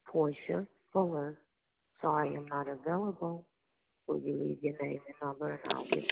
Portia Fuller. Sorry I'm not available. Will you leave your name and number and I'll get